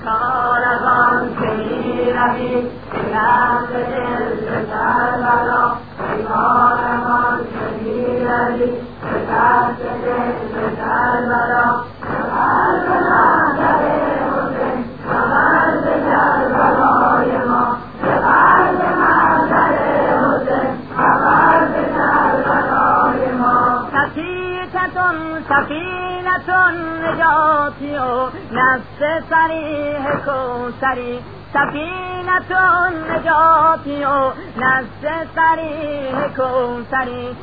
کاروان که میروی به نفس دل به کربلا ای کاروان که میروی به نفس دل به کربلا خبر به محضر حسین خبر به کربلای ما خبر به محضر حسین خبر به کربلای ما سفینتون نجاتی و نفس صریح کوثری سفینتون نجاتی و نفس صریح کوثری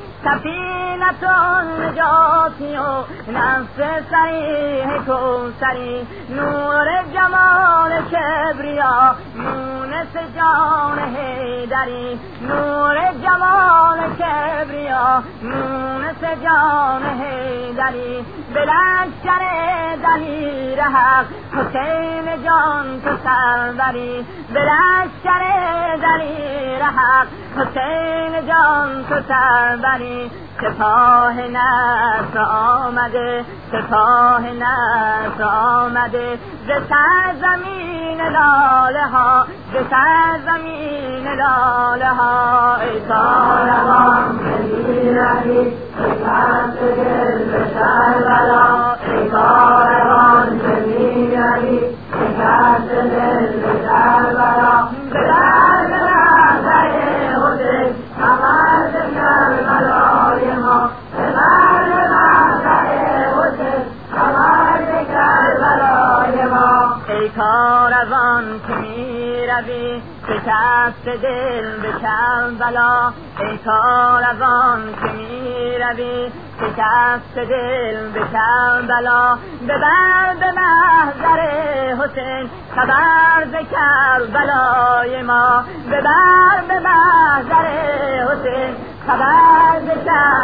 سفینتون نجاتی و نفس صریح کوثری نور جمال کبریا مونس جان حیدری نور جمال کبریا مونس جان حیدری بلشکر دلیر حق حسین جان تو سروری بلشکر دلیر حق حسین جان تو سروری سپاه نصر آمده سپاه نصر آمده ز سرزمین لاله ها ز سرزمین لاله ها ای کاروان که میروی به دست دل به کربلا ای کاروان که میروی به دست دل به کربلا به درد محضر حسین خبر به کربلای ما به درد محضر حسین خبر به کربلای ما ای کاروان که میروی به دست دل به کربلا ای کاروان که میروی به دست دل به کربلا ببر به محضر حسین خبر به کربلای ما ببر به محضر حسین خبر به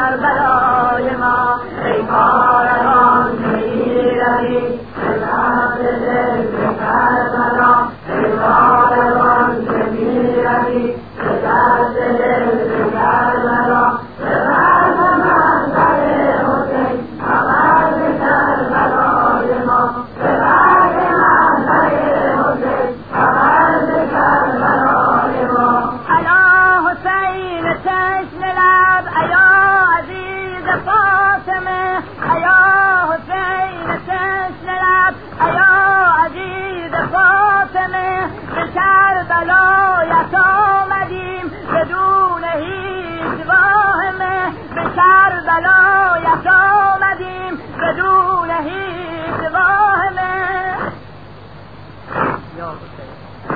کربلای ما ای کاروان که میروی به دست دل به کربلا ای کاروان که میروی به دست دل به کربلا ببر به محضر حسین خبر به کربلای ما ببر به محضر حسین خبر به کربلای ما ایا حسین چشم لب ایا عزیز فاطمه ایا حسین چشم لب ایا عزیز فاطمه به کربلایت آمدیم بدون هیچ واهمه به کربلایت آمدیم بدون هیچ واهمه یا حسین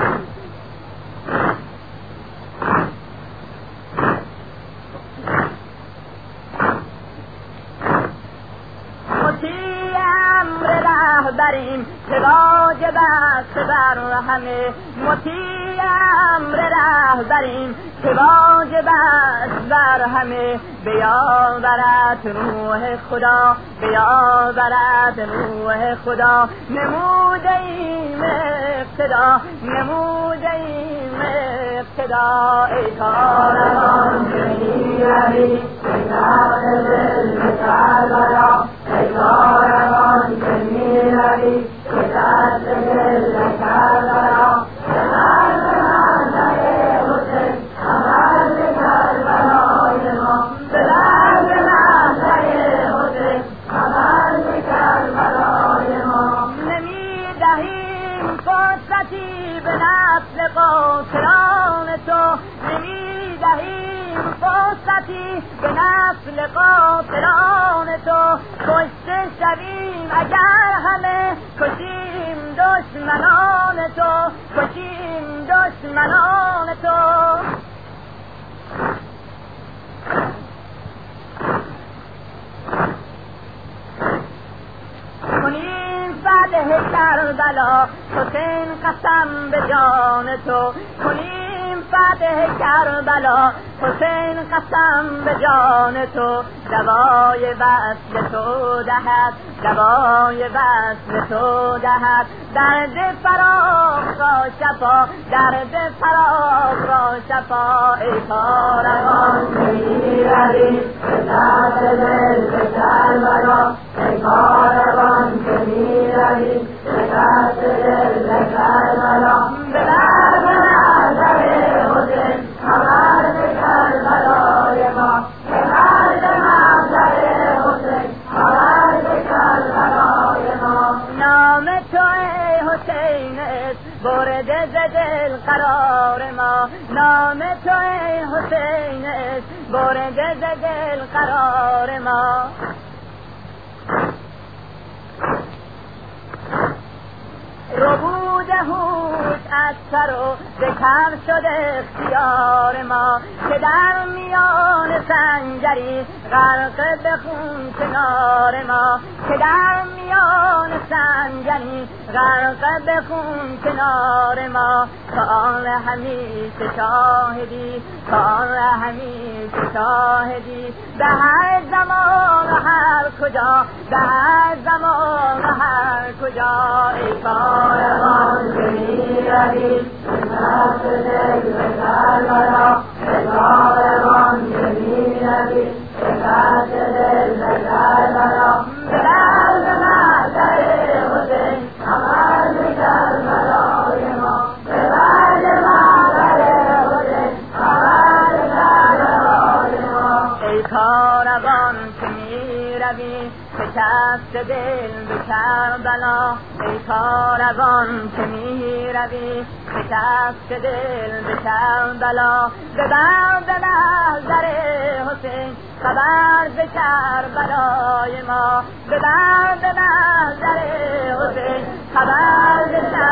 مطیع امر رهبریم که واجب است بر همه مطیع امر رهبریم که واجب است بر همه بیاورد روح خدا بیاورد روح خدا نموده ایم اقتدا نموده ایم اقتدا ای کاروان که میروی به دست دل به کربلا ای کاروان که میروی به دست دل به کربلا خبر به محضر حسین خبر به کربلای ما خبر به محضر حسین خبر به کربلای ما نمیدهیم فرصتی به نسل قاتلان تو نمیدهیم فرصتی به نسل قاتلان تو کشته شویم اگر همه کشیم دشمنان تو کشیم دشمنان تو کنیم فتح کربلا حسین قسم به جان تو کنیم فتح کربلا حسین قسم به جان تو دوای وصل تو دهد دوای وصل تو دهد درد فراق را شفا درد فراق را شفا ای کاروان که میروی به دست دل به کربلا ای کاروان که میروی به دست دل به حسین است برده ز دل قرار ما، نام تو ای حسین است برده ز دل قرار ما. ربود هوش از سر و ذکر شده اختیار ما، که در میان سنگری غرق به خون کنار ما، که در میان سنگری غرق به خون کنار ما. تا آن همیشه شاهدی، تا آن همیشه شاهدی، به هر زمان و هر کجا، به هر زمان و هر کجا. ای کاروان که می‌روی به طرف دل به کربلا، ای کاروان که می‌روی به طرف دل به کربلا، به درد محشر حسین خبر به کربلای ما، به درد محشر حسین خبر به کربلای ما. ای کاروان که می‌روی شکست دل به کربلا، ای کاروان که می‌روی شکست دل به کربلا، به درد محضر حسین خبر ز کربلای ما، به درد محضر حسین خبر ز